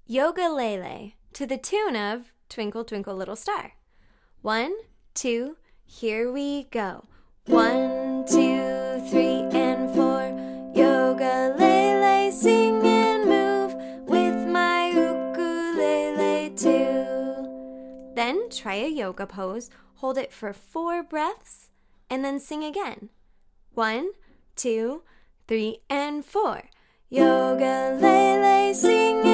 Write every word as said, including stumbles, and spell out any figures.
Yoga-lele to the tune of Twinkle, Twinkle, Little Star. One, two, here we go. One, two, three, and four. Yoga-lele, sing and move with my ukulele too. Then try a yoga pose, hold it for four breaths, and then sing again. One, two, three, and four. Yoga-lele, sing